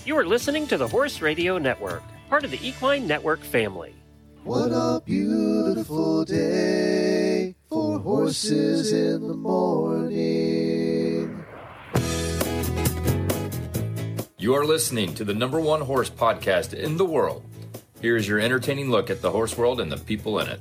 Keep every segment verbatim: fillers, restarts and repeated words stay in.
You are listening to the Horse Radio Network, part of the Equine Network family. What a beautiful day for horses in the morning. You are listening to the number one horse podcast in the world. Here is your entertaining look at the horse world and the people in it.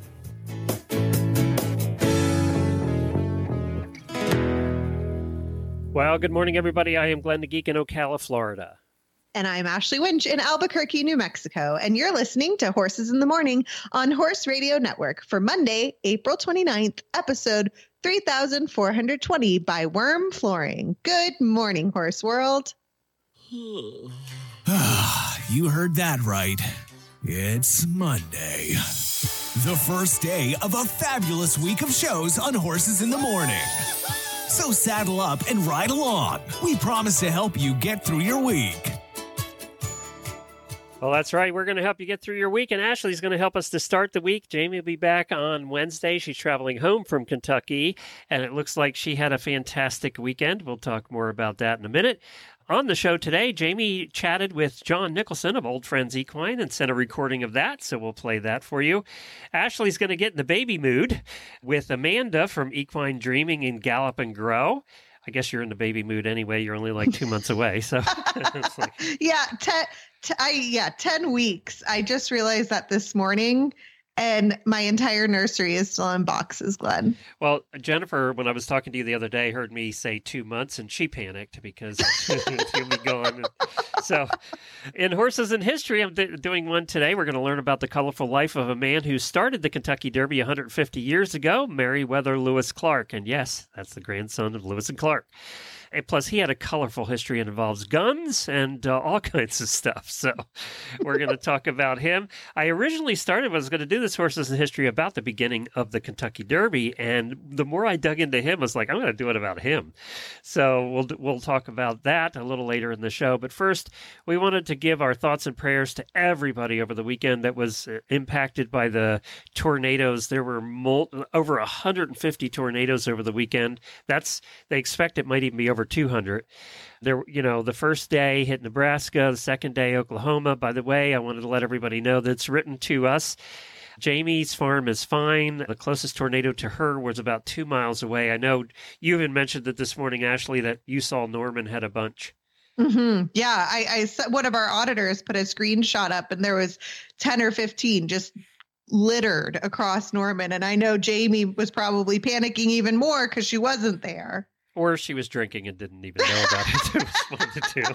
Well, good morning, everybody. I am Glenn the Geek in Ocala, Florida. And I'm Ashley Winch in Albuquerque, New Mexico. And you're listening to Horses in the Morning on Horse Radio Network for Monday, April twenty-ninth, episode three thousand four hundred twenty by Worm Flooring. Good morning, Horse World. You heard that right. It's Monday. The first day of a fabulous week of shows on Horses in the Morning. So saddle up and ride along. We promise to help you get through your week. Well, that's right. We're going to help you get through your week, and Ashley's going to help us to start the week. Jamie will be back on Wednesday. She's traveling home from Kentucky, and it looks like she had a fantastic weekend. We'll talk more about that in a minute. On the show today, Jamie chatted with John Nicholson of Old Friends Equine and sent a recording of that, so we'll play that for you. Ashley's going to get in the baby mood with Amanda from Equine Dreaming in Gallop and Grow. I guess you're in the baby mood anyway. You're only like two months away, so it's like... yeah, ten, t- I, yeah, ten weeks. I just realized that this morning. And my entire nursery is still in boxes, Glenn. Well, Jennifer, when I was talking to you the other day, heard me say two months, and she panicked because she'll be gone. So, in Horses in History, I'm d- doing one today. We're going to learn about the colorful life of a man who started the Kentucky Derby one hundred fifty years ago, Meriwether Lewis Clark. And yes, that's the grandson of Lewis and Clark. And plus, he had a colorful history. It involves guns and uh, all kinds of stuff. So we're going to talk about him. I originally started, I was going to do this Horses in History about the beginning of the Kentucky Derby. And the more I dug into him, I was like, I'm going to do it about him. So we'll we'll talk about that a little later in the show. But first, we wanted to give our thoughts and prayers to everybody over the weekend that was impacted by the tornadoes. There were mul- over one hundred fifty tornadoes over the weekend. That's, they expect it might even be over two hundred. There, you know, the first day hit Nebraska, the second day Oklahoma. By the way, I wanted to let everybody know that it's written to us. Jamie's farm is fine. The closest tornado to her was about two miles away. I know you even mentioned that this morning, Ashley, that you saw Norman had a bunch. Mm-hmm. Yeah, I, I saw one of our auditors put a screenshot up, and there was ten or fifteen just littered across Norman. And I know Jamie was probably panicking even more because she wasn't there. Or she was drinking and didn't even know about it. It was one of the two.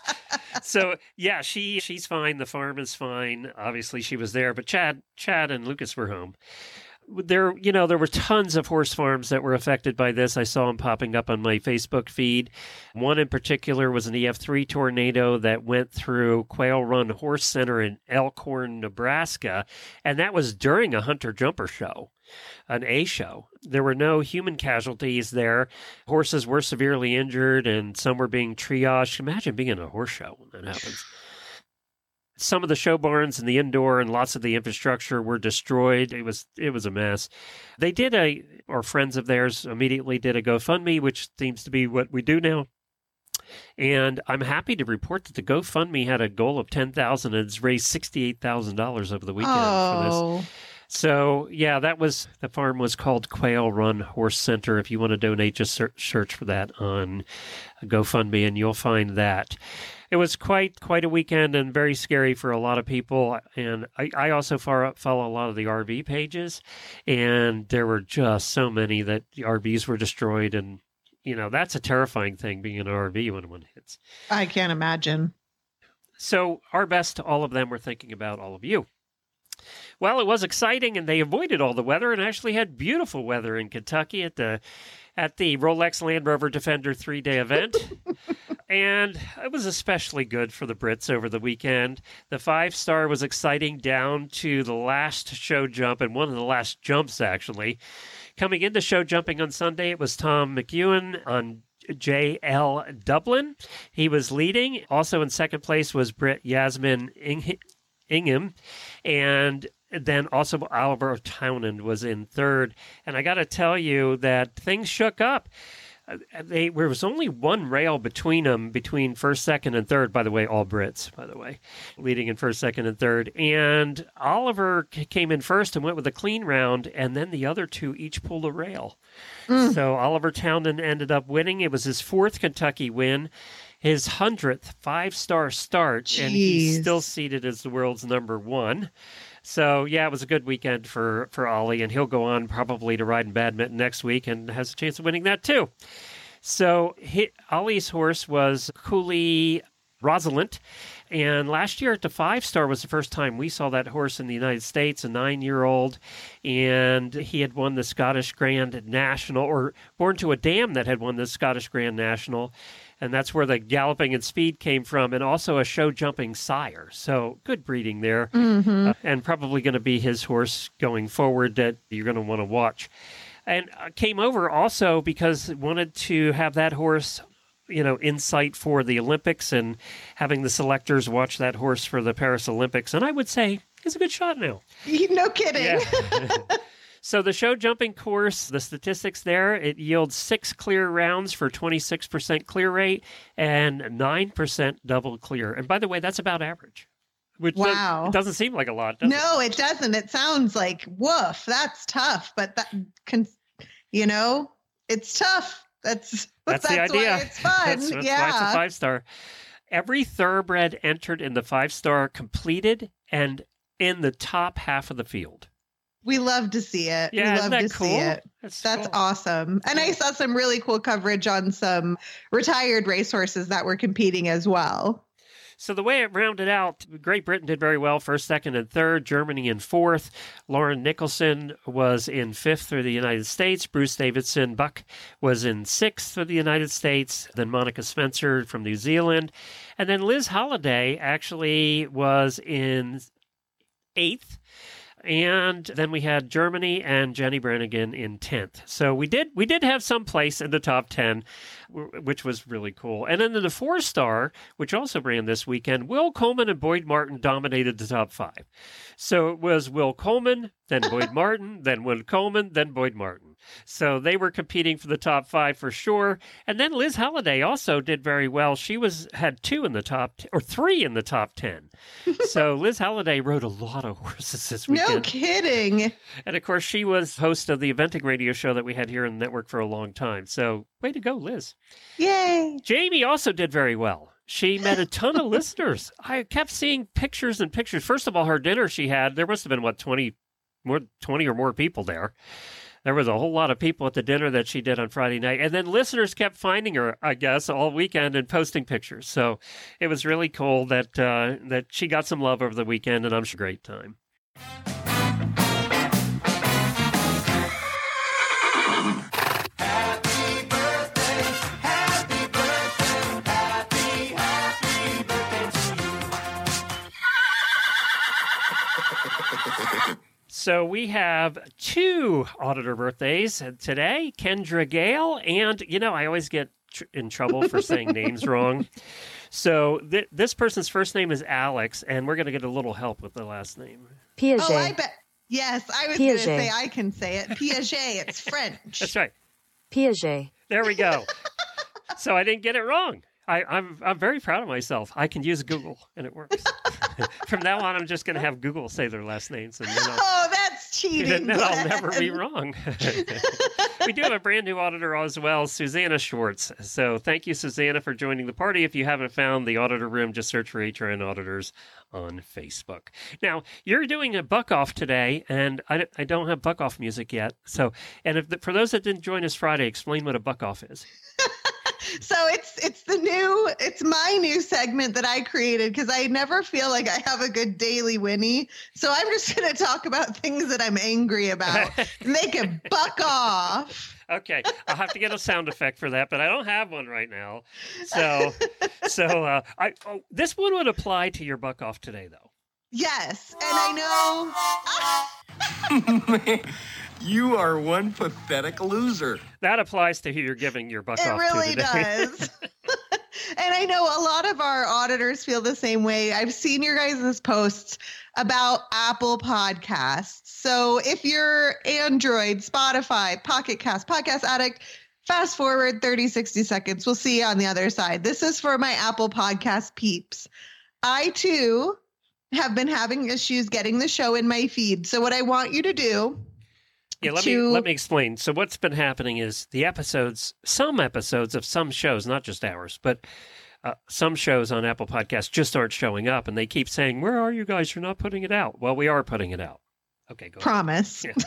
So, yeah, she she's fine. The farm is fine. Obviously, she was there. But Chad, Chad and Lucas were home. There, you know, there were tons of horse farms that were affected by this. I saw them popping up on my Facebook feed. One in particular was an E F three tornado that went through Quail Run Horse Center in Elkhorn, Nebraska. And that was during a Hunter Jumper show. An A show. There were no human casualties there. Horses were severely injured and some were being triaged. Imagine being in a horse show when that happens. Some of the show barns and the indoor and lots of the infrastructure were destroyed. It was it was a mess. They did a, or friends of theirs immediately did a GoFundMe, which seems to be what we do now. And I'm happy to report that the GoFundMe had a goal of ten thousand dollars and it's raised sixty-eight thousand dollars over the weekend oh. for this. So, yeah, that was, the farm was called Quail Run Horse Center. If you want to donate, just search, search for that on GoFundMe and you'll find that. It was quite quite a weekend and very scary for a lot of people. And I, I also far, follow a lot of the R V pages, and there were just so many that the R Vs were destroyed. And, you know, that's a terrifying thing, being in an R V when one hits. I can't imagine. So our best to all of them. We're thinking about all of you. Well, it was exciting, and they avoided all the weather and actually had beautiful weather in Kentucky at the at the Rolex Land Rover Defender three-day event. And it was especially good for the Brits over the weekend. The five-star was exciting down to the last show jump, and one of the last jumps, actually. Coming into show jumping on Sunday, it was Tom McEwen on J L Dublin. He was leading. Also in second place was Brit Yasmin Ing- Ingham. And then also Oliver Townend was in third. And I got to tell you that things shook up. they there was only one rail between them, between first, second, and third. By the way, all Brits, by the way, leading in first, second, and third. And Oliver came in first and went with a clean round, and then the other two each pulled a rail. Mm. So Oliver Townend ended up winning. It was his fourth Kentucky win, his hundredth five-star start, Jeez. And he's still seated as the world's number one. So, yeah, it was a good weekend for, for Ollie, and he'll go on probably to ride in badminton next week and has a chance of winning that too. So, he, Ollie's horse was Cooley Rosalind, and last year at the five-star was the first time we saw that horse in the United States, a nine-year-old, and he had won the Scottish Grand National, or born to a dam that had won the Scottish Grand National. And that's where the galloping and speed came from, and also a show-jumping sire. So good breeding there, mm-hmm. uh, and probably going to be his horse going forward that you're going to want to watch. And uh, came over also because wanted to have that horse, you know, in sight for the Olympics and having the selectors watch that horse for the Paris Olympics. And I would say he's a good shot now. No kidding. Yeah. So the show jumping course, the statistics there, it yields six clear rounds for twenty-six percent clear rate and nine percent double clear. And by the way, that's about average. Which wow. does, it doesn't seem like a lot, does no, it? it doesn't. It sounds like, woof, that's tough. But, that can, you know, it's tough. That's, that's, that's the idea. Why it's fun. That's, that's yeah. why it's a five-star. Every thoroughbred entered in the five-star completed and in the top half of the field. We love to see it. Yeah, we love isn't that to cool? see it. That's, That's cool. awesome. And I saw some really cool coverage on some retired racehorses that were competing as well. So the way it rounded out, Great Britain did very well, first, second, and third. Germany in fourth. Lauren Nicholson was in fifth for the United States. Bruce Davidson Buck was in sixth for the United States. Then Monica Spencer from New Zealand. And then Liz Holliday actually was in eighth. And then we had Germany and Jenny Brannigan in tenth. So we did we did have some place in the top ten, which was really cool. And then in the four-star, which also ran this weekend, Will Coleman and Boyd Martin dominated the top five. So it was Will Coleman, then Boyd Martin, then Will Coleman, then Boyd Martin. So they were competing for the top five for sure. And then Liz Holliday also did very well. She was had two in the top, t- or three in the top ten. So Liz Holliday rode a lot of horses this weekend. No kidding. And of course, she was host of the eventing radio show that we had here in the network for a long time. So way to go, Liz. Yay. Jamie also did very well. She met a ton of listeners. I kept seeing pictures and pictures. First of all, her dinner she had, there must have been, what, twenty, more, twenty or more people there. There was a whole lot of people at the dinner that she did on Friday night. And then listeners kept finding her, I guess, all weekend and posting pictures. So it was really cool that uh, that she got some love over the weekend, and I'm sure a great time. So we have two auditor birthdays today, Kendra Gale, and, you know, I always get tr- in trouble for saying names wrong. So th- this person's first name is Alex, and we're going to get a little help with the last name. Piaget. Oh, I bet. Yes, I was going to say I can say it. Piaget, it's French. That's right. Piaget. There we go. So I didn't get it wrong. I, I'm I'm very proud of myself. I can use Google, and it works. From now on, I'm just going to have Google say their last names. And then I'll, oh, that's cheating. then I'll never be wrong. We do have a brand new auditor as well, Susanna Schwartz. So thank you, Susanna, for joining the party. If you haven't found the auditor room, just search for H R N Auditors on Facebook. Now, you're doing a buck off today, and I, I don't have buck off music yet. So, and if the, for those that didn't join us Friday, explain what a buck off is. So it's it's the new it's my new segment that I created because I never feel like I have a good daily Winnie. So I'm just going to talk about things that I'm angry about and they can buck off. Okay, I'll have to get a sound effect for that, but I don't have one right now. So, so uh, I oh, this one would apply to your buck off today, though. Yes, and I know. Man, you are one pathetic loser. That applies to who you're giving your buck it off really to today. does. And I know a lot of our auditors feel the same way. I've seen your guys' posts about Apple Podcasts. So if you're Android, Spotify, Pocket Cast, Podcast Addict, Fast forward thirty, sixty seconds. We'll see you on the other side. This is for my Apple Podcast peeps. I, too, have been having issues getting the show in my feed. So what I want you to do... Yeah, let to... me let me explain. So what's been happening is the episodes, some episodes of some shows, not just ours, but uh, some shows on Apple Podcasts just aren't showing up, and they keep saying, "Where are you guys? You're not putting it out." Well, we are putting it out. Okay, go Promise. ahead.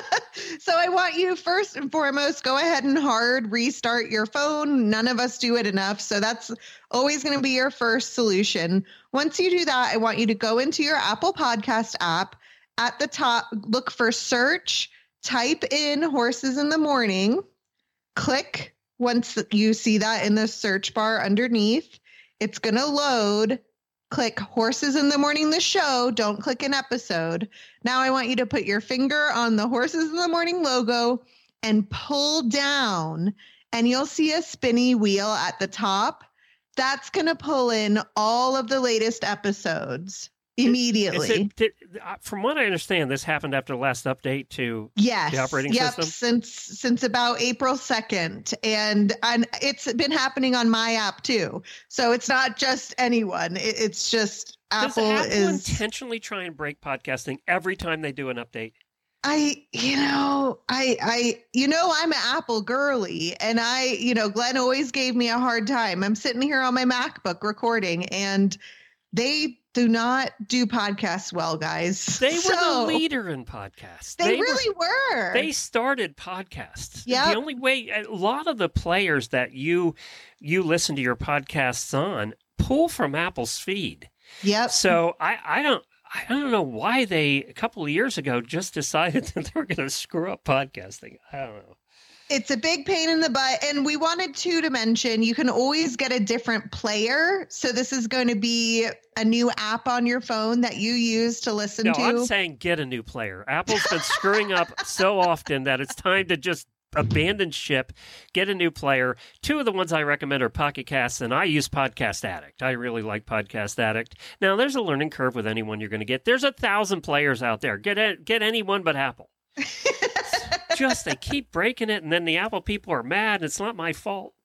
So I want you first and foremost, go ahead and hard restart your phone. None of us do it enough. So that's always going to be your first solution. Once you do that, I want you to go into your Apple Podcast app. At the top, look for search, type in Horses in the Morning, click once you see that in the search bar underneath. It's going to load. Click Horses in the Morning, the show. Don't click an episode. Now I want you to put your finger on the Horses in the Morning logo and pull down, and you'll see a spinny wheel at the top. That's going to pull in all of the latest episodes immediately. Is it, did, from what I understand, this happened after the last update to yes. the operating yep. system? Since since about April second. And, and it's been happening on my app too. So it's not just anyone. It, it's just Does Apple, Apple is intentionally try and break podcasting every time they do an update? I, you know, I, I, you know, I'm an Apple girly, and I, you know, Glenn always gave me a hard time. I'm sitting here on my MacBook recording, and they do not do podcasts well, guys. They were So, the leader in podcasts. They, really were. were. They started podcasts. Yep. The only way, a lot of the players that you you listen to your podcasts on pull from Apple's feed. Yep. So I, I don't. I don't know why they, a couple of years ago, just decided that they were going to screw up podcasting. I don't know. It's a big pain in the butt. And we wanted to, to mention, you can always get a different player. So this is going to be a new app on your phone that you use to listen No, to. I'm saying get a new player. Apple's been screwing up so often that it's time to just abandon ship, get a new player. Two of the ones I recommend are Pocket Casts, and I use Podcast Addict. I really like Podcast Addict. Now, there's a learning curve with anyone you're going to get. There's a thousand players out there. Get a, get anyone but Apple. Just they keep breaking it, and then the Apple people are mad, and it's not my fault.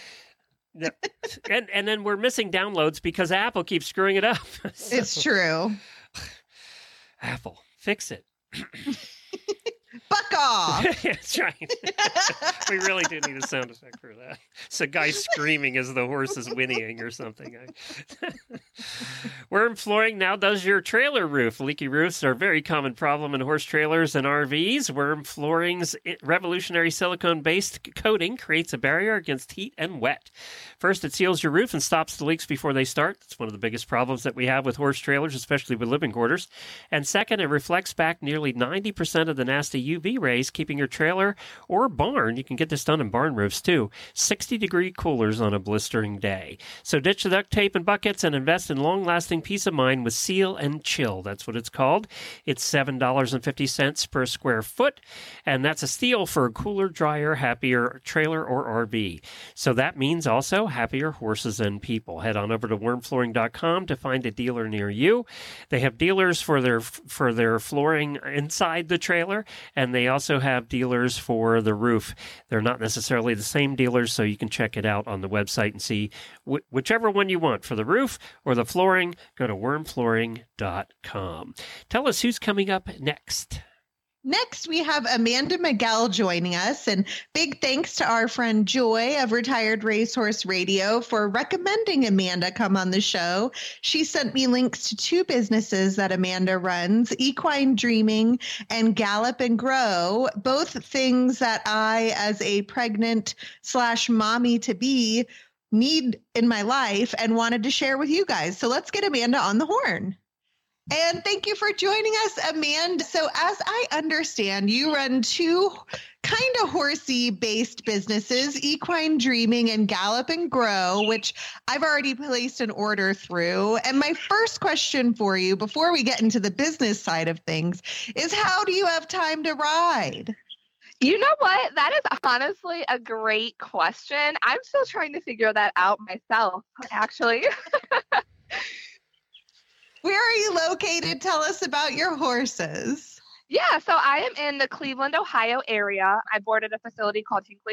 and and then we're missing downloads because Apple keeps screwing it up. So, it's true. Apple, fix it. Fuck off. That's right. We really do need a sound effect for that. It's a guy screaming as the horse is whinnying or something. Worm Flooring now does your trailer roof. Leaky roofs are a very common problem in horse trailers and R Vs. Worm Flooring's revolutionary silicone-based coating creates a barrier against heat and wet. First, it seals your roof and stops the leaks before they start. That's one of the biggest problems that we have with horse trailers, especially with living quarters. And second, it reflects back nearly ninety percent of the nasty U V rays, keeping your trailer or barn, you can get this done in barn roofs too, sixty degree coolers on a blistering day. So ditch the duct tape and buckets and invest in long-lasting peace of mind with Seal and Chill. That's what it's called. It's seven dollars and fifty cents per square foot, and that's a steal for a cooler, drier, happier trailer or R V. So that means also happier horses and people. Head on over to worm flooring dot com to find a dealer near you. They have dealers for their for their flooring inside the trailer, and they also have dealers for the roof. They're not necessarily the same dealers, so you can check it out on the website and see wh- whichever one you want for the roof or the flooring. Go to worm flooring dot com. Tell us who's coming up next. Next, we have Amanda Miguel joining us, and big thanks to our friend Joy of Retired Racehorse Radio for recommending Amanda come on the show. She sent me links to two businesses that Amanda runs, Equine Dreaming and Gallop and Grow, both things that I, as a pregnant slash mommy to be, need in my life and wanted to share with you guys. So let's get Amanda on the horn. And thank you for joining us, Amanda. So as I understand, you run two kind of horsey based businesses, Equine Dreaming and Gallop and Grow, which I've already placed an order through. And my first question for you before we get into the business side of things is, how do you have time to ride? You know what? That is honestly a great question. I'm still trying to figure that out myself, actually. Where are you located? Tell us about your horses. Yeah, so I am in the Cleveland, Ohio area. I board at a facility called Hinkley,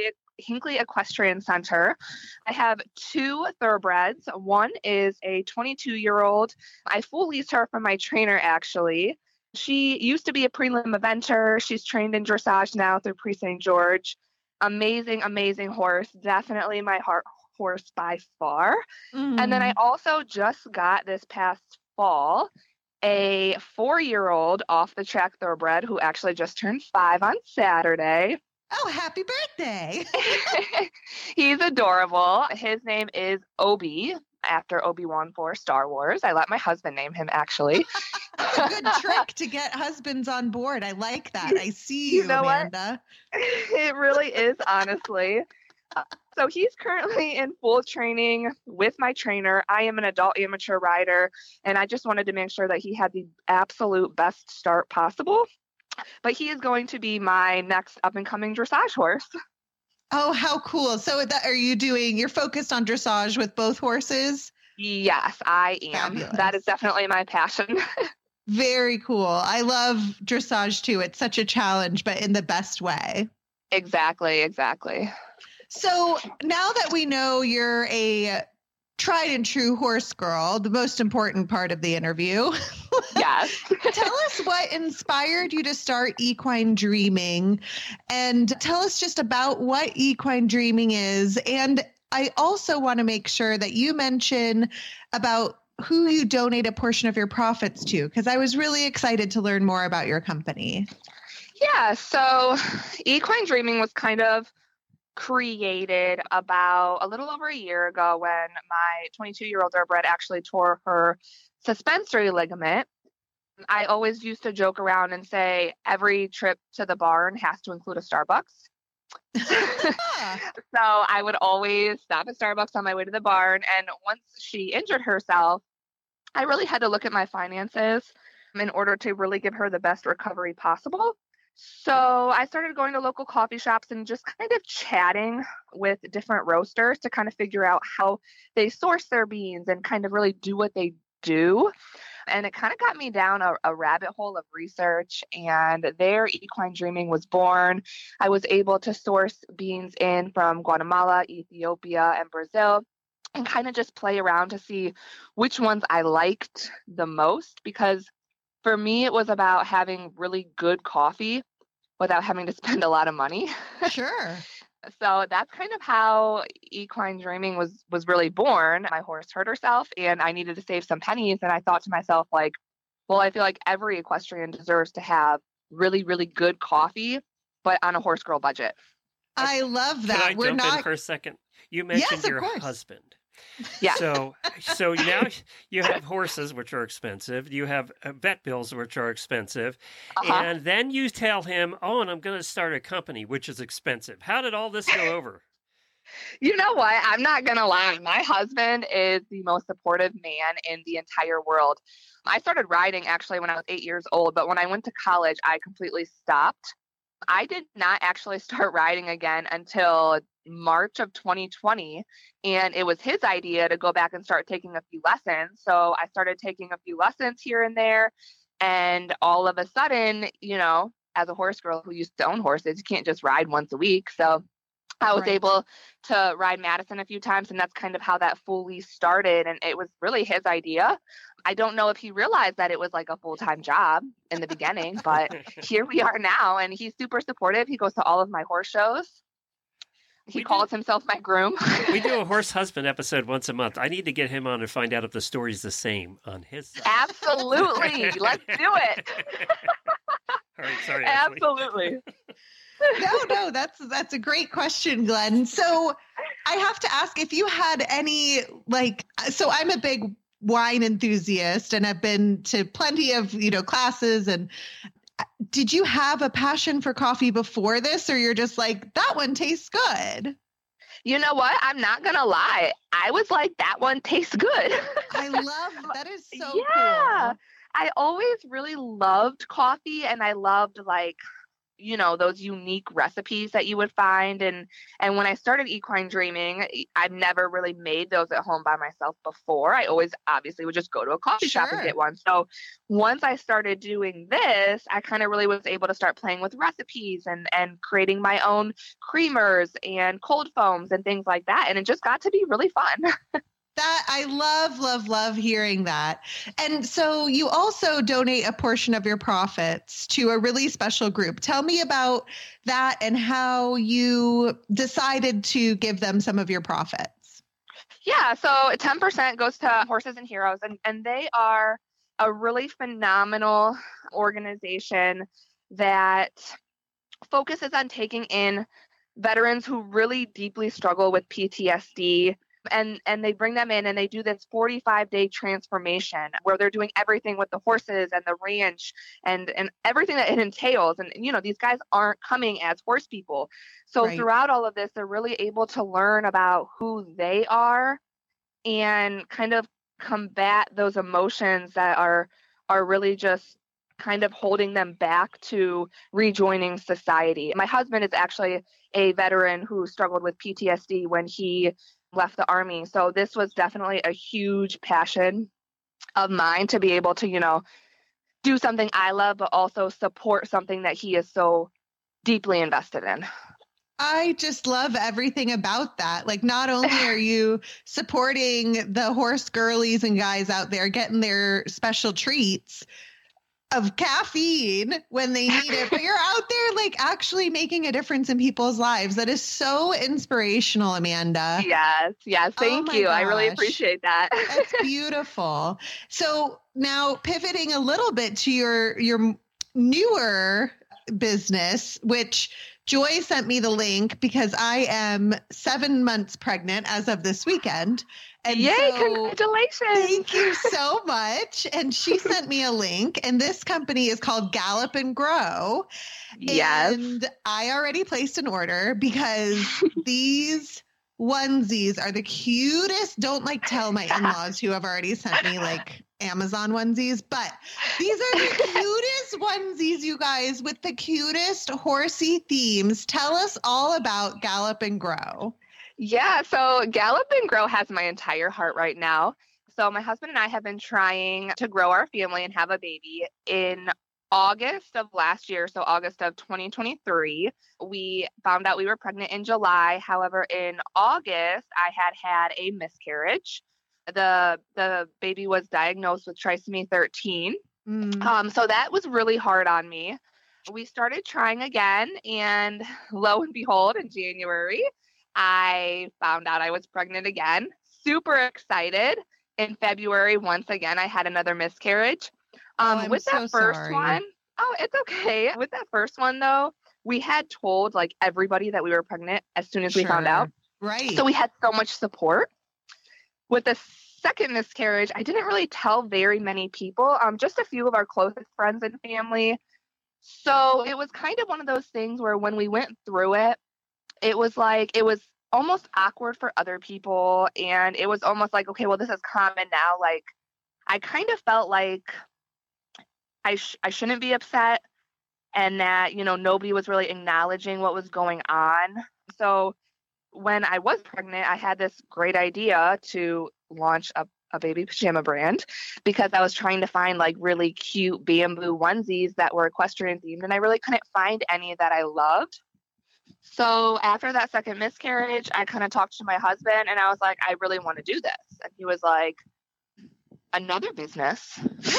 Hinckley Equestrian Center. I have two thoroughbreds. One is a twenty-two-year-old. I full leased her from my trainer, actually. She used to be a prelim eventer. She's trained in dressage now through Prix Saint George. Amazing, amazing horse. Definitely my heart horse by far. Mm. And then I also just got this past fall a four-year-old off-the-track thoroughbred who actually just turned five on Saturday. Oh, happy birthday. He's adorable. His name is Obi, after Obi-Wan for Star Wars. I let my husband name him, actually. That's a good trick to get husbands on board. I like that. I see you, you know Amanda. What? It really is, honestly. Uh, so he's currently in full training with my trainer. I am an adult amateur rider, and I just wanted to make sure that he had the absolute best start possible. But he is going to be my next up-and-coming dressage horse. Oh, how cool. So that, are you doing, you're focused on dressage with both horses? Yes, I am. Fabulous. That is definitely my passion. Very cool. I love dressage too. It's such a challenge, but in the best way. Exactly, exactly. So now that we know you're a tried and true horse girl, the most important part of the interview. Yes. Tell us what inspired you to start Equine Dreaming, and tell us just about what Equine Dreaming is. And I also want to make sure that you mention about who you donate a portion of your profits to, because I was really excited to learn more about your company. Yeah. So Equine Dreaming was kind of created about a little over a year ago when my twenty-two-year-old thoroughbred actually tore her suspensory ligament. I always used to joke around and say every trip to the barn has to include a Starbucks. So I would always stop at Starbucks on my way to the barn. And once she injured herself, I really had to look at my finances in order to really give her the best recovery possible. So I started going to local coffee shops and just kind of chatting with different roasters to kind of figure out how they source their beans and kind of really do what they do. And it kind of got me down a, a rabbit hole of research, and there Equine Dreaming was born. I was able to source beans in from Guatemala, Ethiopia, and Brazil, and kind of just play around to see which ones I liked the most, because for me, it was about having really good coffee without having to spend a lot of money. Sure. So that's kind of how Equine Dreaming was was really born. My horse hurt herself and I needed to save some pennies. And I thought to myself, like, well, I feel like every equestrian deserves to have really, really good coffee, but on a horse girl budget. I love that. Can I We're jump not in for a second? You mentioned yes, your course. husband. Yeah. So, so now you have horses, which are expensive. You have vet bills, which are expensive. Uh-huh. And then you tell him, oh, and I'm going to start a company, which is expensive. How did all this go over? You know what? I'm not going to lie. My husband is the most supportive man in the entire world. I started riding actually when I was eight years old, but when I went to college, I completely stopped. I did not actually start riding again until March of twenty twenty, and it was his idea to go back and start taking a few lessons. So I started taking a few lessons here and there, and all of a sudden, you know, as a horse girl who used to own horses, you can't just ride once a week. So I was Right. able to ride Madison a few times, and that's kind of how that fully started. And it was really his idea. I don't know if he realized that it was like a full-time job in the beginning, but here we are now, and he's super supportive. He goes to all of my horse shows. He We calls himself my groom. We do a horse husband episode once a month. I need to get him on and find out if the story's the same on his side. Absolutely. Let's do it. All right, sorry, Ashley. Absolutely. no, no, that's that's a great question, Glenn. So I have to ask if you had any, like, so I'm a big wine enthusiast and I've been to plenty of, you know, classes. And did you have a passion for coffee before this, or you're just like, that one tastes good? You know what? I'm not going to lie. I was like, that one tastes good. I love that. Is so yeah. cool. I always really loved coffee, and I loved like, you know, those unique recipes that you would find. And, and when I started Equine Dreaming, I've never really made those at home by myself before. I always obviously would just go to a coffee Sure. shop and get one. So once I started doing this, I kind of really was able to start playing with recipes and, and creating my own creamers and cold foams and things like that. And it just got to be really fun. That I love, love, love hearing that. And so you also donate a portion of your profits to a really special group. Tell me about that and how you decided to give them some of your profits. Yeah, so ten percent goes to Horses and Heroes, and, and they are a really phenomenal organization that focuses on taking in veterans who really deeply struggle with P T S D. And and they bring them in and they do this forty-five day transformation where they're doing everything with the horses and the ranch and, and everything that it entails. And, you know, these guys aren't coming as horse people. So Right. throughout all of this, they're really able to learn about who they are and kind of combat those emotions that are are really just kind of holding them back to rejoining society. My husband is actually a veteran who struggled with P T S D when he left the Army. So this was definitely a huge passion of mine to be able to, you know, do something I love, but also support something that he is so deeply invested in. I just love everything about that. Like, not only are you supporting the horse girlies and guys out there getting their special treats of caffeine when they need it, but you're out there like actually making a difference in people's lives. That is so inspirational, Amanda. Yes, yes. Thank Oh my you. I really gosh. appreciate that. That's beautiful. So now pivoting a little bit to your your newer business, which Joy sent me the link because I am seven months pregnant as of this weekend. And Yay, so congratulations. thank you so much. And she sent me a link, and this company is called Gallop and Grow. Yes. And I already placed an order because these onesies are the cutest. Don't like tell my in-laws who have already sent me like Amazon onesies, but these are the cutest onesies, you guys, with the cutest horsey themes. Tell us all about Gallop and Grow. Yeah, so Gallop and Grow has my entire heart right now. So my husband and I have been trying to grow our family and have a baby. In August of last year, so August of twenty twenty-three, we found out we were pregnant in July. However, in August, I had had a miscarriage. The the baby was diagnosed with trisomy thirteen. Mm. Um, so that was really hard on me. We started trying again, and lo and behold, in January, I found out I was pregnant again. Super excited. In February, once again, I had another miscarriage. Um, Oh, I'm with so that first sorry. one, oh, it's okay. With that first one, though, we had told like everybody that we were pregnant as soon as we found Sure. out. Right. So we had so much support. With the second miscarriage, I didn't really tell very many people, um, just a few of our closest friends and family. So it was kind of one of those things where when we went through it, it was like, it was almost awkward for other people. And it was almost like, okay, well, this is common now. Like, I kind of felt like I, sh- I shouldn't be upset and that, you know, nobody was really acknowledging what was going on. So when I was pregnant, I had this great idea to launch a, a baby pajama brand because I was trying to find like really cute bamboo onesies that were equestrian themed, and I really couldn't find any that I loved. So after that second miscarriage, I kind of talked to my husband and I was like, I really want to do this. And he was like, another business.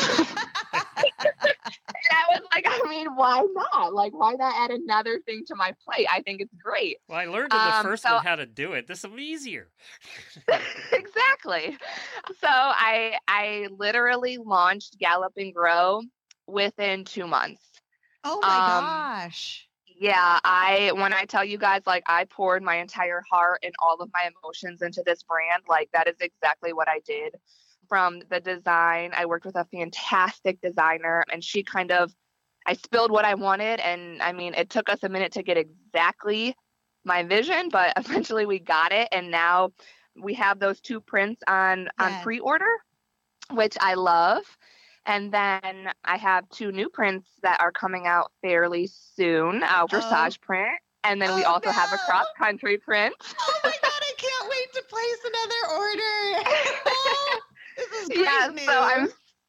And I was like, I mean, why not? Like, why not add another thing to my plate? I think it's great. Well, I learned in the Um, first so- one how to do it. This will be easier. Exactly. So I I literally launched Gallop and Grow within two months. Oh my um, gosh. Yeah, I when I tell you guys, like, I poured my entire heart and all of my emotions into this brand, like that is exactly what I did. From the design, I worked with a fantastic designer, and she kind of, I spilled what I wanted, and I mean, it took us a minute to get exactly my vision, but eventually we got it, and now we have those two prints on on Yes. pre-order, which I love. And then I have two new prints that are coming out fairly soon, a dressage oh. print. And then oh, we also no. have a cross-country print. Oh, my God. I can't wait to place another order. Oh, this is great yeah, news. So I'm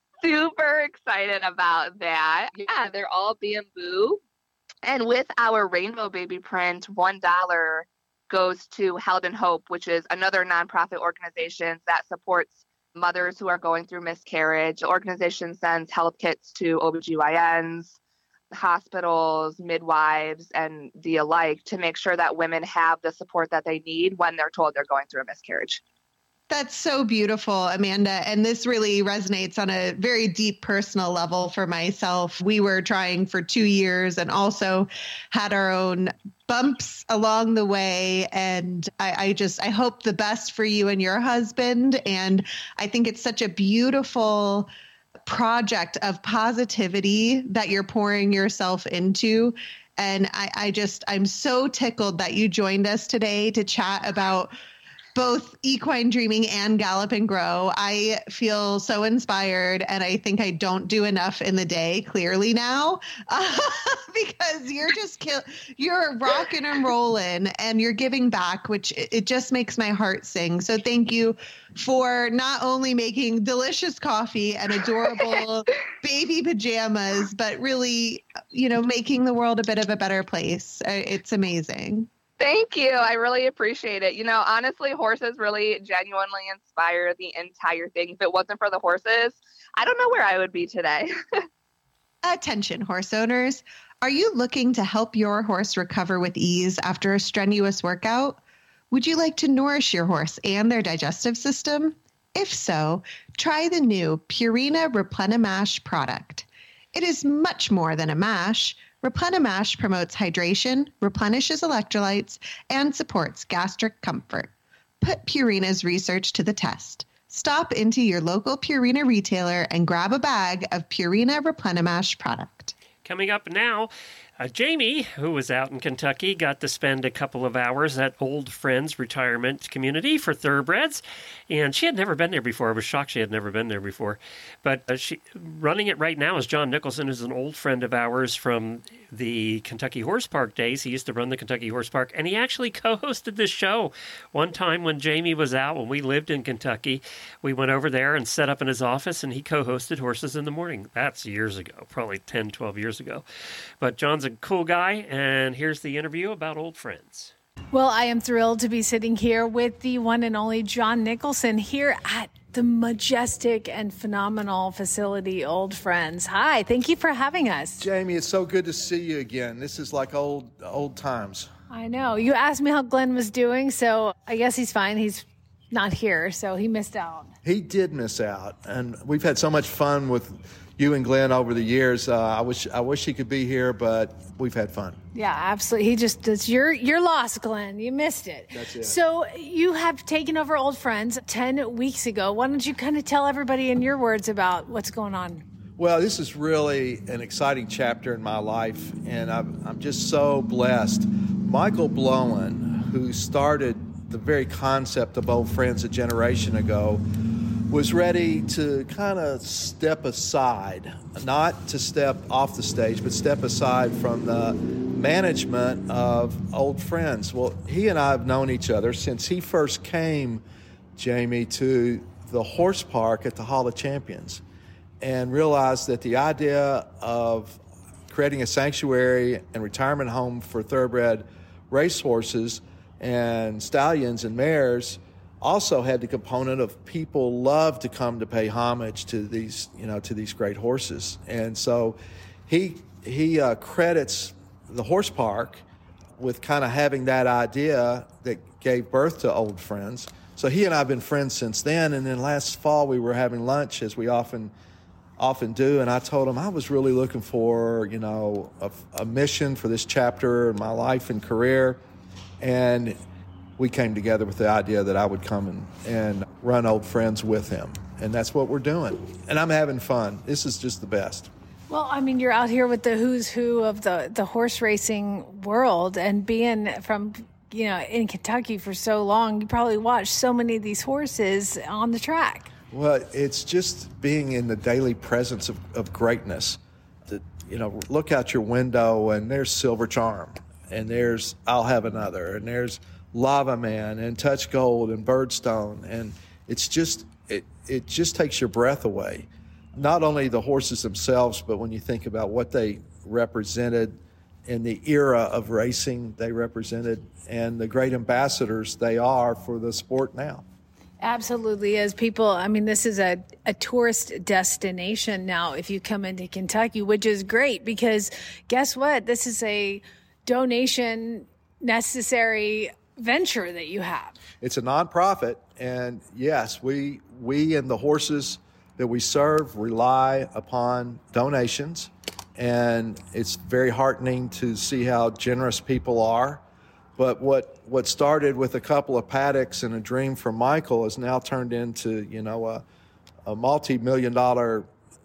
super excited about that. Yeah, they're all bamboo. And with our Rainbow Baby print, one dollar goes to Held in Hope, which is another nonprofit organization that supports mothers who are going through miscarriage. The organization sends health kits to O B G Y Ns, hospitals, midwives, and the alike to make sure that women have the support that they need when they're told they're going through a miscarriage. That's so beautiful, Amanda. And this really resonates on a very deep personal level for myself. We were trying for two years and also had our own bumps along the way. And I, I just, I hope the best for you and your husband. And I think it's such a beautiful project of positivity that you're pouring yourself into. And I, I just, I'm so tickled that you joined us today to chat about both Equine Dreaming and Gallop and Grow. I feel so inspired, and I think I don't do enough in the day, clearly now, uh, because you're just kill- you're rocking and rolling, and you're giving back, which it, it just makes my heart sing. So thank you for not only making delicious coffee and adorable baby pajamas, but really, you know, making the world a bit of a better place. It's amazing. Thank you. I really appreciate it. You know, honestly, horses really genuinely inspire the entire thing. If it wasn't for the horses, I don't know where I would be today. Attention, horse owners. Are you looking to help your horse recover with ease after a strenuous workout? Would you like to nourish your horse and their digestive system? If so, try the new Purina Replenimash product. It is much more than a mash. Replenimash promotes hydration, replenishes electrolytes, and supports gastric comfort. Put Purina's research to the test. Stop into your local Purina retailer and grab a bag of Purina Replenimash product. Coming up now, uh, Jamie, who was out in Kentucky, got to spend a couple of hours at Old Friends Retirement Community for thoroughbreds, and she had never been there before. I was shocked she had never been there before. But uh, she running it right now is John Nicholson, who's an old friend of ours from the Kentucky Horse Park days. He used to run the Kentucky Horse Park, and he actually co-hosted this show one time when Jamie was out, when we lived in Kentucky. We went over there and set up in his office, and he co-hosted Horses in the Morning. That's years ago, probably ten, twelve years ago. But John's a cool guy, and here's the interview about old friends. Well, I am thrilled to be sitting here with the one and only John Nicholson here at the majestic and phenomenal facility, Old Friends. Hi, thank you for having us. Jamie, it's so good to see you again. This is like old old times. I know. You asked me how Glenn was doing, so I guess he's fine. He's not here, so he missed out. He did miss out, and we've had so much fun with you and Glenn over the years. Uh, I wish I wish he could be here, but we've had fun. Yeah, absolutely. He just it's your your loss, Glenn. You missed it. That's it. So you have taken over Old Friends ten weeks ago. Why don't you kind of tell everybody in your words about what's going on? Well, this is really an exciting chapter in my life, and I'm, I'm just so blessed. Michael Blowen, who started the very concept of Old Friends a generation ago, was ready to kind of step aside, not to step off the stage, but step aside from the management of Old Friends. Well, he and I have known each other since he first came, Jamie, to the horse park at the Hall of Champions, and realized that the idea of creating a sanctuary and retirement home for thoroughbred racehorses and stallions and mares also had the component of people love to come to pay homage to these, you know, to these great horses. And so he he uh, credits the horse park with kind of having that idea that gave birth to Old Friends. So he and I have been friends since then. And then last fall we were having lunch, as we often often do, and I told him I was really looking for, you know, a, a mission for this chapter in my life and career. And we came together with the idea that I would come and, and run Old Friends with him. And that's what we're doing. And I'm having fun. This is just the best. Well, I mean, you're out here with the who's who of the, the horse racing world, and being from, you know, in Kentucky for so long, you probably watched so many of these horses on the track. Well, it's just being in the daily presence of, of greatness. The, you know, look out your window and there's Silver Charm, and there's I'll Have Another, and there's Lava Man and Touch Gold and Birdstone, and it's just it it just takes your breath away. Not only the horses themselves, but when you think about what they represented in the era of racing they represented, and the great ambassadors they are for the sport now. Absolutely is. People, I mean, this is a, a tourist destination now if you come into Kentucky, which is great because guess what? This is a donation necessary venture that you have. It's a nonprofit, and yes, we we and the horses that we serve rely upon donations, and it's very heartening to see how generous people are. But what, what started with a couple of paddocks and a dream from Michael has now turned into, you know, a, a multi-million dollar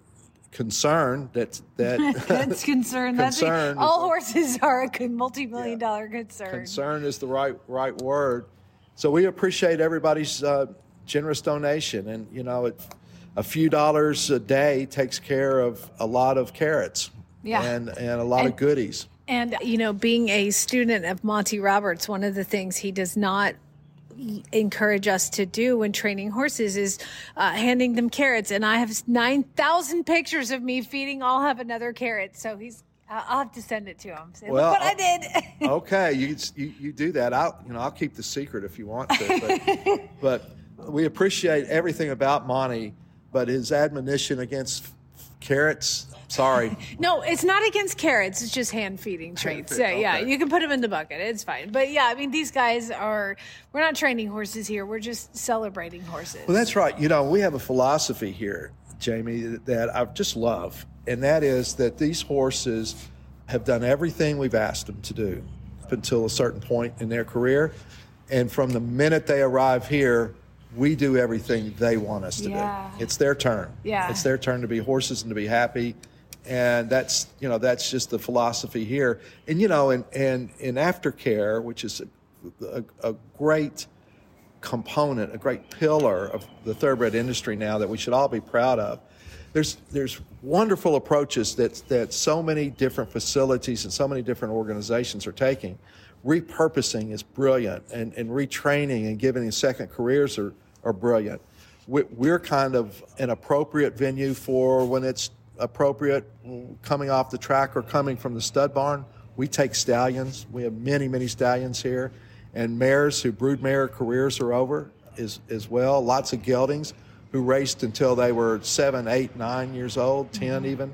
concern. That's that. That's concern. That's concern. All horses are a multi-million yeah. dollar concern. Concern is the right right word. So we appreciate everybody's uh, generous donation, and you know, it, a few dollars a day takes care of a lot of carrots. Yeah. And and a lot and, of goodies. And, you know, being a student of Monty Roberts, one of the things he does not encourage us to do when training horses is uh, handing them carrots. And I have nine thousand pictures of me feeding I'll Have Another carrot. So he's, I'll have to send it to him. Say, well, look what I did. Okay, you, you you do that. I'll, you know, I'll keep the secret if you want to. But, but we appreciate everything about Monty, but his admonition against carrots, sorry. No, it's not against carrots. It's just hand feeding traits. So, okay. Yeah, you can put them in the bucket. It's fine. But yeah, I mean, these guys are, we're not training horses here. We're just celebrating horses. Well, that's right. You know, we have a philosophy here, Jamie, that I just love. And that is that these horses have done everything we've asked them to do up until a certain point in their career. And from the minute they arrive here, we do everything they want us to yeah. do. It's their turn. Yeah. It's their turn to be horses and to be happy. And that's, you know, that's just the philosophy here. And, you know, in, in, in aftercare, which is a, a, a great component, a great pillar of the thoroughbred industry now that we should all be proud of, there's there's wonderful approaches that, that so many different facilities and so many different organizations are taking. Repurposing is brilliant, and, and retraining and giving second careers are, are brilliant. We're kind of an appropriate venue for when it's appropriate coming off the track or coming from the stud barn. We take stallions. We have many, many stallions here, and mares who broodmare careers are over as, as well. Lots of geldings who raced until they were seven, eight, nine years old, ten even.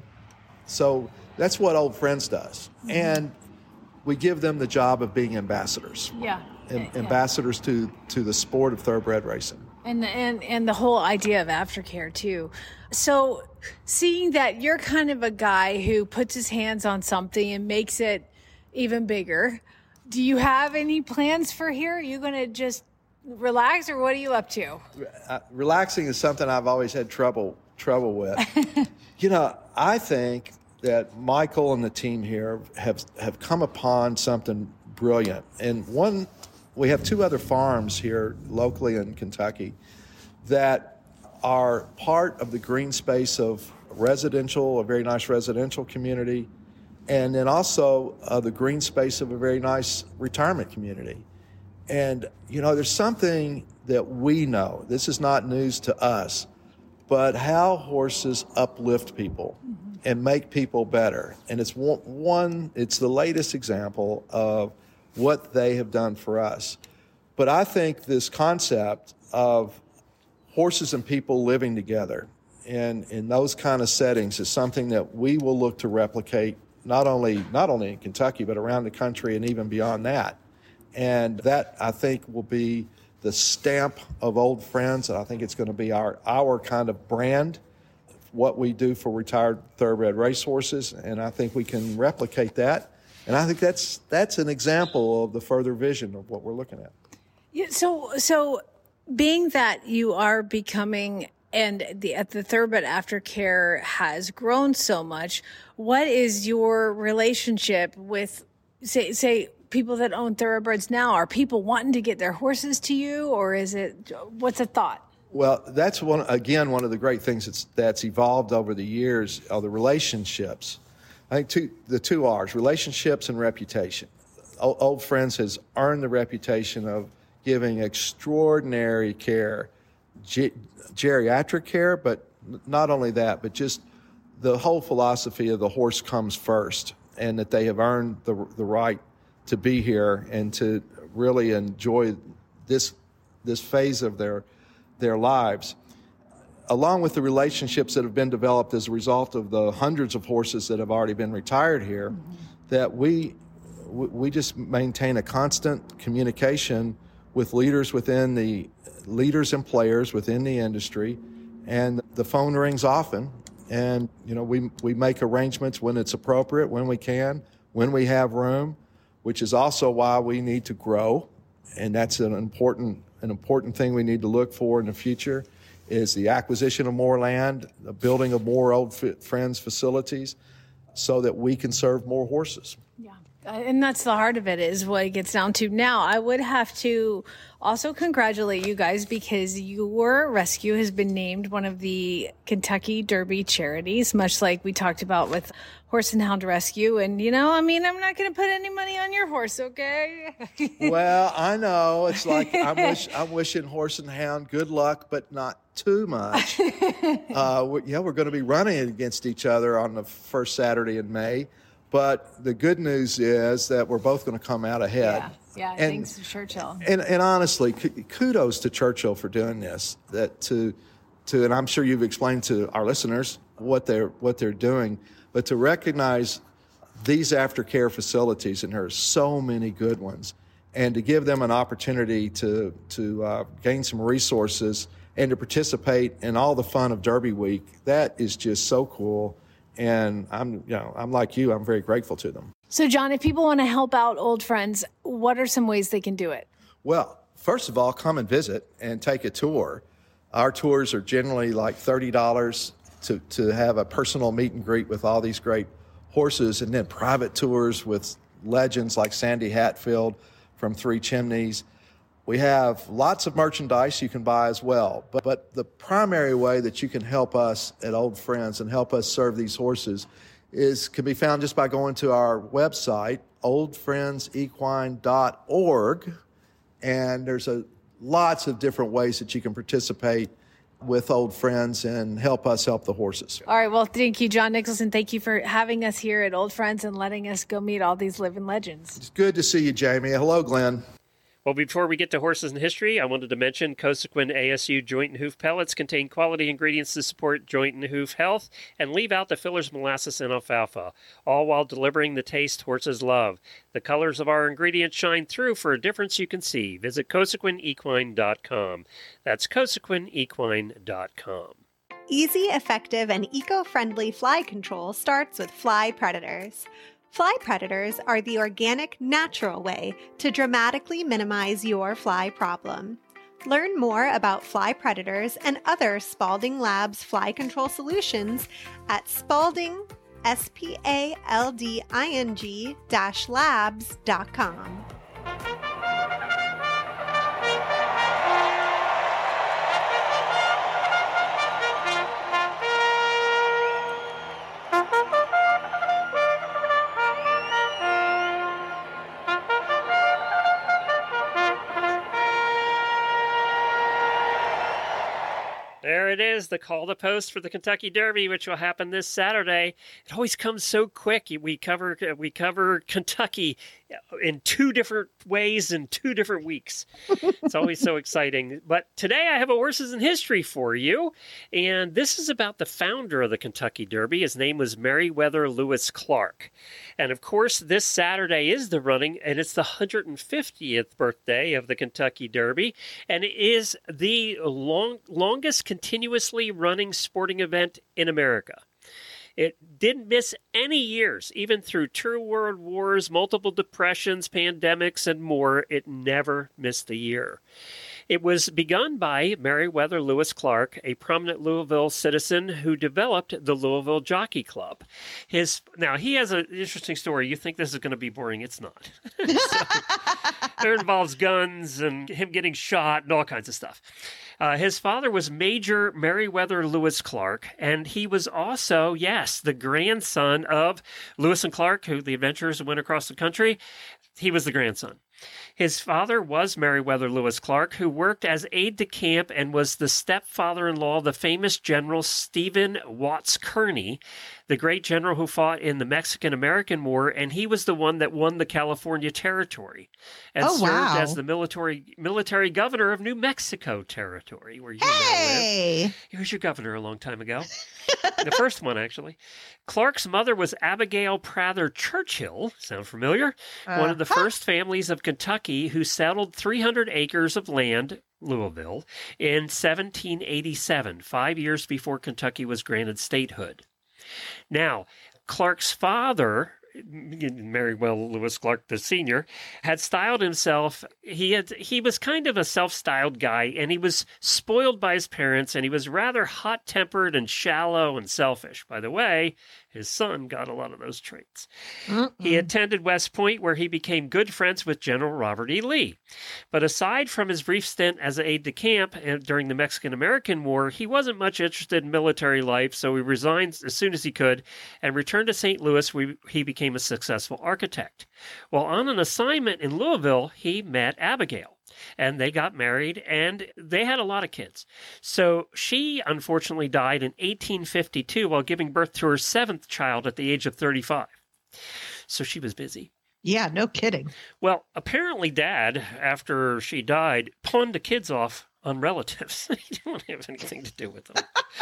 So that's what Old Friends does. Mm-hmm. And we give them the job of being ambassadors. Yeah. Am- yeah. Ambassadors to, to the sport of thoroughbred racing. And, and and the whole idea of aftercare, too. So seeing that you're kind of a guy who puts his hands on something and makes it even bigger, do you have any plans for here? Are you going to just relax, or what are you up to? Uh, relaxing is something I've always had trouble trouble with. You know, I think that Michael and the team here have have come upon something brilliant. And one, we have two other farms here locally in Kentucky that are part of the green space of residential, a very nice residential community, and then also uh, the green space of a very nice retirement community. And, you know, there's something that we know, this is not news to us, but how horses uplift people mm-hmm. and make people better. And it's one, one, it's the latest example of what they have done for us. But I think this concept of horses and people living together in, in those kind of settings is something that we will look to replicate not only not only in Kentucky, but around the country and even beyond that. And that, I think, will be the stamp of Old Friends, and I think it's going to be our, our kind of brand, what we do for retired thoroughbred racehorses, and I think we can replicate that. And I think that's that's an example of the further vision of what we're looking at. Yeah, so, so being that you are becoming, and the at the thoroughbred aftercare has grown so much, what is your relationship with, say, say people that own thoroughbreds now? Are people wanting to get their horses to you, or is it, what's the thought? Well, that's one again one of the great things that's that's evolved over the years are the relationships. I think two, the two R's, relationships and reputation. O- Old Friends has earned the reputation of giving extraordinary care, ge- geriatric care, but not only that, but just the whole philosophy of the horse comes first, and that they have earned the the right to be here and to really enjoy this this phase of their their lives, along with the relationships that have been developed as a result of the hundreds of horses that have already been retired here, mm-hmm. that we we just maintain a constant communication with leaders within the leaders and players within the industry, and the phone rings often, and you know we we make arrangements when it's appropriate, when we can, when we have room, which is also why we need to grow, and that's an important an important thing we need to look for in the future is the acquisition of more land, the building of more Old Friends facilities so that we can serve more horses. Yeah. And that's the heart of it is what it gets down to. Now, I would have to also congratulate you guys because your rescue has been named one of the Kentucky Derby charities, much like we talked about with Horse and Hound Rescue. And, you know, I mean, I'm not going to put any money on your horse, okay? Well, I know. It's like I'm, wish, I'm wishing Horse and Hound good luck, but not too much. uh, we, yeah, we're going to be running against each other on the first Saturday in May. But the good news is that we're both going to come out ahead. Yeah, yeah. And, thanks to Churchill. And, and honestly, kudos to Churchill for doing this. That to, to, and I'm sure you've explained to our listeners what they're what they're doing. But to recognize these aftercare facilities, and there are so many good ones, and to give them an opportunity to to uh, gain some resources and to participate in all the fun of Derby Week, that is just so cool. And I'm, you know, I'm like you. I'm very grateful to them. So, John, if people want to help out Old Friends, what are some ways they can do it? Well, first of all, come and visit and take a tour. Our tours are generally like thirty dollars to to have a personal meet and greet with all these great horses, and then private tours with legends like Sandy Hatfield from Three Chimneys. We have lots of merchandise you can buy as well. But, but the primary way that you can help us at Old Friends and help us serve these horses is can be found just by going to our website, old friends equine dot org. And there's a lots of different ways that you can participate with Old Friends and help us help the horses. All right. Well, thank you, John Nicholson. Thank you for having us here at Old Friends and letting us go meet all these living legends. It's good to see you, Jamie. Hello, Glenn. Well, before we get to horses and history, I wanted to mention Cosequin A S U joint and hoof pellets contain quality ingredients to support joint and hoof health and leave out the fillers, molasses, and alfalfa, all while delivering the taste horses love. The colors of our ingredients shine through for a difference you can see. Visit Cosequin Equine dot com. That's Cosequin Equine dot com. Easy, effective, and eco-friendly fly control starts with Fly Predators. Fly predators are the organic, natural way to dramatically minimize your fly problem. Learn more about fly predators and other Spalding Labs fly control solutions at Spalding, S P A L D I N G dash labs dot com. There it is, the call to post for the Kentucky Derby, which will happen this Saturday. It always comes so quick. We cover we cover Kentucky in two different ways in two different weeks. It's always so exciting. But today I have a horses in history for you, and this is about the founder of the Kentucky Derby. His name was Meriwether Lewis Clark. And of course, this Saturday is the running, and it's the one hundred fiftieth birthday of the Kentucky Derby, and it is the long, longest continuously running sporting event in America. It didn't miss any years, even through two world wars, multiple depressions, pandemics, and more. It never missed a year. It was begun by Meriwether Lewis Clark, a prominent Louisville citizen who developed the Louisville Jockey Club. His Now, he has an interesting story. You think this is going to be boring. It's not. So, it involves guns and him getting shot and all kinds of stuff. Uh, his father was Major Meriwether Lewis Clark, and he was also, yes, the grandson of Lewis and Clark, who the adventurers went across the country. He was the grandson. His father was Meriwether Lewis Clark, who worked as aide-de-camp and was the stepfather-in-law of the famous General Stephen Watts Kearny, the great general who fought in the Mexican-American War, and he was the one that won the California Territory and oh, served wow. as the military military governor of New Mexico Territory, where you hey! now live. He was your governor a long time ago. The first one, actually. Clark's mother was Abigail Prather Churchill. Sound familiar? Uh, one of the huh. first families of Kentucky who settled three hundred acres of land, Louisville, in seventeen eighty-seven, five years before Kentucky was granted statehood. Now, Clark's father, Meriwether Lewis Clark the senior, had styled himself. He had he was kind of a self-styled guy, and he was spoiled by his parents, and he was rather hot-tempered and shallow and selfish. By the way, his son got a lot of those traits. Mm-mm. He attended West Point, where he became good friends with General Robert E. Lee. But aside from his brief stint as an aide-de-camp during the Mexican-American War, he wasn't much interested in military life, so he resigned as soon as he could and returned to Saint Louis, where he became a successful architect. While on an assignment in Louisville, he met Abigail. And they got married, and they had a lot of kids. So she, unfortunately, died in eighteen fifty-two while giving birth to her seventh child at the age of thirty-five. So she was busy. Yeah, no kidding. Well, apparently Dad, after she died, pawned the kids off on relatives. He didn't want to have anything to do with them.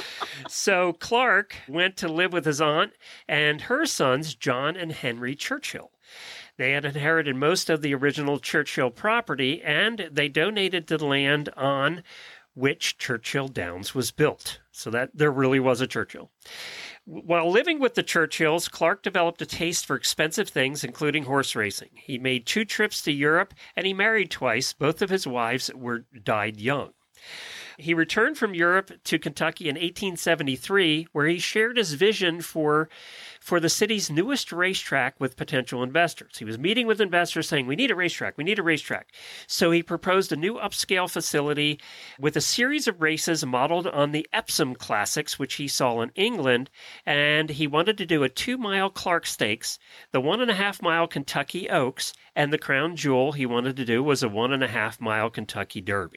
So Clark went to live with his aunt and her sons, John and Henry Churchill. They had inherited most of the original Churchill property, and they donated the land on which Churchill Downs was built. So that there really was a Churchill. While living with the Churchills, Clark developed a taste for expensive things, including horse racing. He made two trips to Europe, and he married twice. Both of his wives were died young. He returned from Europe to Kentucky in eighteen seventy-three, where he shared his vision for, for the city's newest racetrack with potential investors. He was meeting with investors saying, we need a racetrack, we need a racetrack. So he proposed a new upscale facility with a series of races modeled on the Epsom Classics, which he saw in England, and he wanted to do a two-mile Clark Stakes, the one-and-a-half-mile Kentucky Oaks, and the crown jewel he wanted to do was a one-and-a-half-mile Kentucky Derby.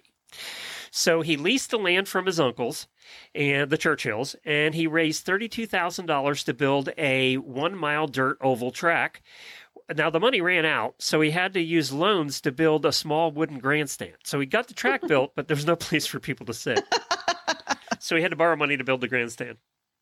So he leased the land from his uncles and the Churchills, and he raised thirty-two thousand dollars to build a one-mile dirt oval track. Now, the money ran out, so he had to use loans to build a small wooden grandstand. So he got the track built, but there was no place for people to sit. So he had to borrow money to build the grandstand.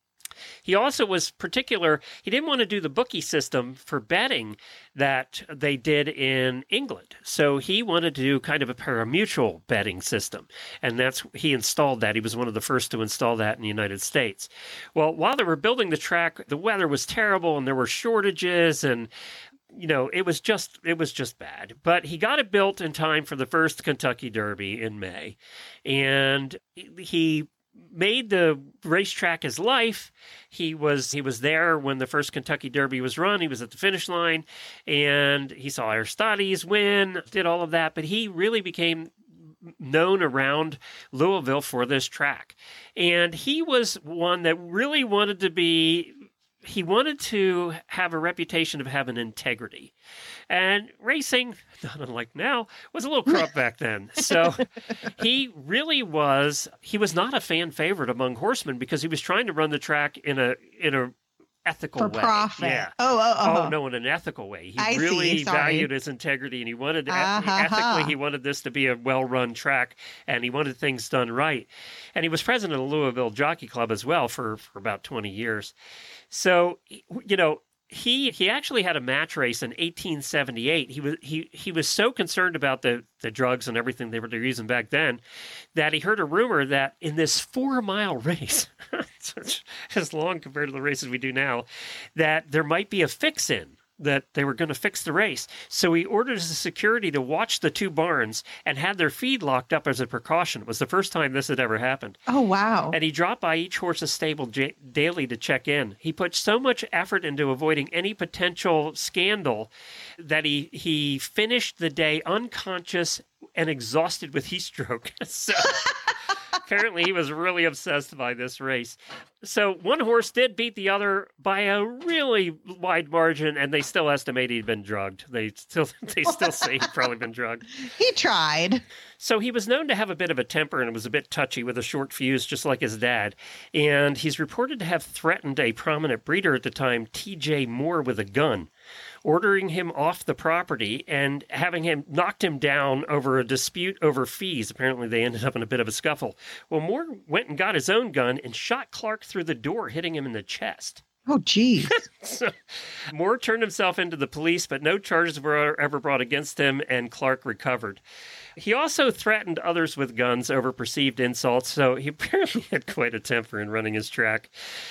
He also was particular, he didn't want to do the bookie system for betting that they did in England. So he wanted to do kind of a pari-mutuel betting system. And that's, he installed that. He was one of the first to install that in the United States. Well, while they were building the track, the weather was terrible and there were shortages and, you know, it was just, it was just bad. But he got it built in time for the first Kentucky Derby in May. And he made the racetrack his life. He was he was there when the first Kentucky Derby was run. He was at the finish line, and he saw Aristides win, did all of that. But he really became known around Louisville for this track. And he was one that really wanted to be, he wanted to have a reputation of having integrity. And racing, not unlike now, was a little corrupt back then. So he really was, he was not a fan favorite among horsemen because he was trying to run the track in a in a ethical For way. profit. Yeah. Oh, oh, oh. Oh, no, in an ethical way. He I really see. Sorry. valued his integrity, and he wanted, Uh-huh. ethically, he wanted this to be a well-run track, and he wanted things done right. And he was president of the Louisville Jockey Club as well for, for about twenty years. So, you know, He he actually had a match race in eighteen seventy-eight. He was he he was so concerned about the, the drugs and everything they were using back then that he heard a rumor that in this four mile race, which is long compared to the races we do now, that there might be a fix-in that they were going to fix the race. So he ordered his security to watch the two barns and had their feed locked up as a precaution. It was the first time this had ever happened. Oh, wow. And he dropped by each horse's stable j- daily to check in. He put so much effort into avoiding any potential scandal that he, he finished the day unconscious and exhausted with heat stroke. So apparently he was really obsessed by this race. So one horse did beat the other by a really wide margin, and they still estimate he'd been drugged. They still they still say he'd probably been drugged. He tried. So he was known to have a bit of a temper and was a bit touchy with a short fuse, just like his dad. And he's reported to have threatened a prominent breeder at the time, T J Moore, with a gun, ordering him off the property and having him knocked him down over a dispute over fees. Apparently they ended up in a bit of a scuffle. Well, Moore went and got his own gun and shot Clark through the door, hitting him in the chest. Oh, geez. So, Moore turned himself into the police, but no charges were ever brought against him, and Clark recovered. He also threatened others with guns over perceived insults, so he apparently had quite a temper in running his track.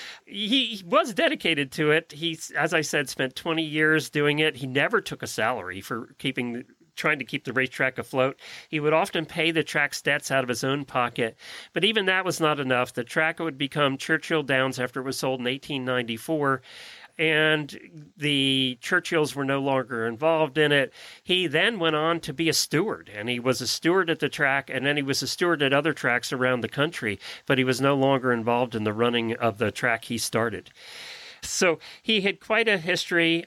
He was dedicated to it. He, as I said, spent twenty years doing it. He never took a salary for keeping, trying to keep the racetrack afloat. He would often pay the track's debts out of his own pocket, but even that was not enough. The track would become Churchill Downs after it was sold in eighteen ninety-four, and the Churchills were no longer involved in it. He then went on to be a steward, and he was a steward at the track, and then he was a steward at other tracks around the country, but he was no longer involved in the running of the track he started. So he had quite a history.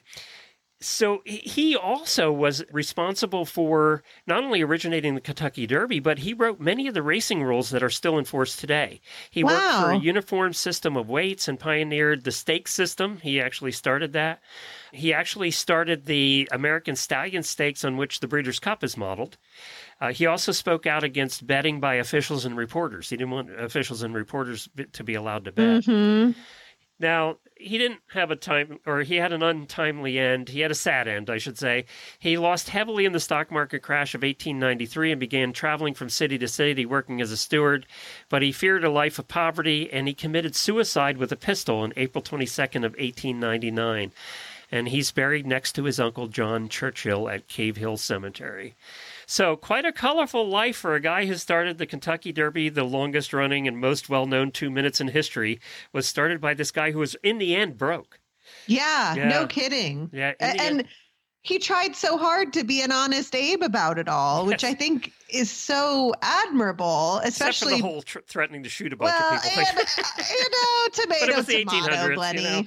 So he also was responsible for not only originating the Kentucky Derby, but he wrote many of the racing rules that are still in force today. He Wow. worked for a uniform system of weights and pioneered the stake system. He actually started that. He actually started the American Stallion Stakes, on which the Breeders' Cup is modeled. Uh, he also spoke out against betting by officials and reporters. He didn't want officials and reporters to be allowed to bet. Mm-hmm. Now, he didn't have a time, or he had an untimely end. He had a sad end, I should say. He lost heavily in the stock market crash of eighteen ninety-three and began traveling from city to city working as a steward. But he feared a life of poverty, and he committed suicide with a pistol on April twenty-second of eighteen ninety-nine. And he's buried next to his uncle John Churchill at Cave Hill Cemetery. So quite a colorful life for a guy who started the Kentucky Derby, the longest running and most well-known two minutes in history, was started by this guy who was in the end broke. Yeah, Yeah. no kidding. Yeah, in A- the and end- he tried so hard to be an honest Abe about it all, which Yes. I think is so admirable, Except for especially the whole tr- threatening to shoot a bunch well, of people. and, uh, you know, tomato, But it was the tomato, eighteen hundreds, Glenny. you know.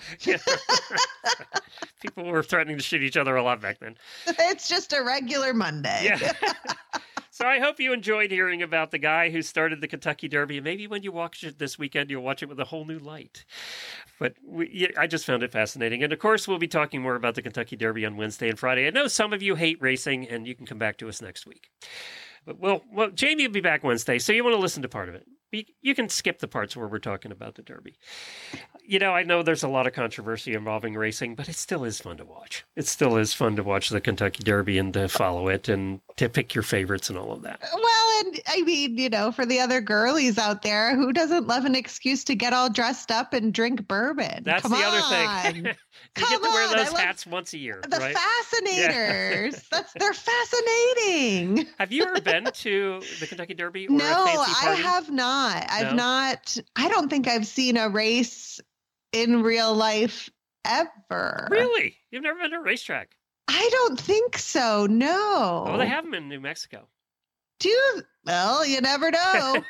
Yeah. People were threatening to shoot each other a lot back then. It's just a regular Monday. Yeah. So I hope you enjoyed hearing about the guy who started the Kentucky Derby. And maybe when you watch it this weekend, you'll watch it with a whole new light. But we, yeah, I just found it fascinating. And of course, we'll be talking more about the Kentucky Derby on Wednesday and Friday. I know some of you hate racing, and you can come back to us next week. But well, well, Jamie will be back Wednesday, so you want to listen to part of it. You, you can skip the parts where we're talking about the Derby. You know, I know there's a lot of controversy involving racing, but it still is fun to watch. It still is fun to watch the Kentucky Derby and to follow it and to pick your favorites and all of that. Well, and I mean, you know, for the other girlies out there, who doesn't love an excuse to get all dressed up and drink bourbon? That's Come the on. other thing. You Come get to wear on, I those love hats once a year, The right? fascinators. That's they're fascinating. Have you ever been to the Kentucky Derby or No, a fancy I party? have not. I've No? not. I don't think I've seen a race in real life ever. Really? You've never been to a racetrack? I don't think so. No. Oh, they have them in New Mexico. Do well, you never know.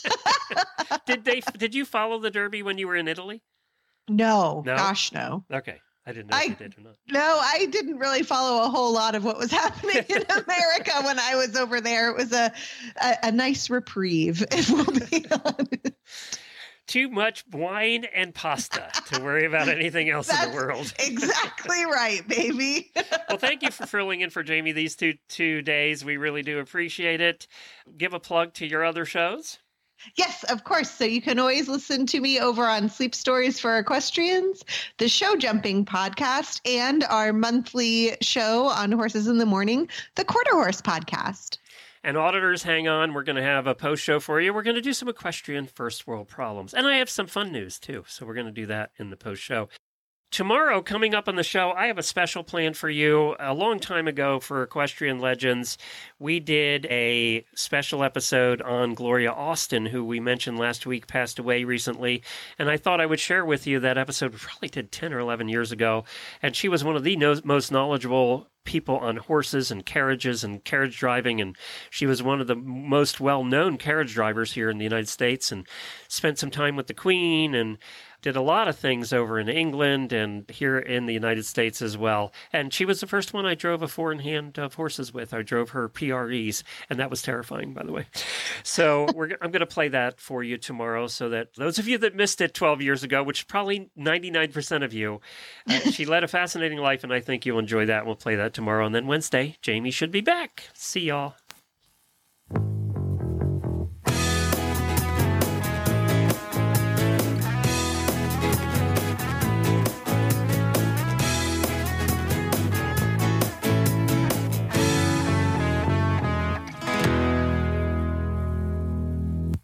Did they? Did you follow the Derby when you were in Italy? No, No? gosh, no. Okay, I didn't know I- if you did or not. No, I didn't really follow a whole lot of what was happening in America when I was over there. It was a a, a nice reprieve, if we'll be honest. Too much wine and pasta to worry about anything else in That's the world. exactly right, baby. Well, thank you for filling in for Jamie these two two days. We really do appreciate it. Give a plug to your other shows. Yes, of course. So you can always listen to me over on Sleep Stories for Equestrians, the Show Jumping podcast, and our monthly show on Horses in the Morning, the Quarter Horse podcast. And auditors, hang on. We're going to have a post show for you. We're going to do some equestrian first world problems. And I have some fun news, too. So we're going to do that in the post show. Tomorrow, coming up on the show, I have a special plan for you. A long time ago for Equestrian Legends, we did a special episode on Gloria Austin, who we mentioned last week passed away recently. And I thought I would share with you that episode we probably did ten or eleven years ago. And she was one of the no- most knowledgeable people on horses and carriages and carriage driving, and she was one of the most well-known carriage drivers here in the United States, and spent some time with the Queen and did a lot of things over in England and here in the United States as well. And she was the first one I drove a four-in-hand of horses with. I drove her P R Es, and that was terrifying, by the way. So we're, I'm going to play that for you tomorrow so that those of you that missed it twelve years ago, which is probably ninety-nine percent of you, uh, she led a fascinating life, and I think you'll enjoy that. We'll play that tomorrow. And then Wednesday, Jamie should be back. See y'all.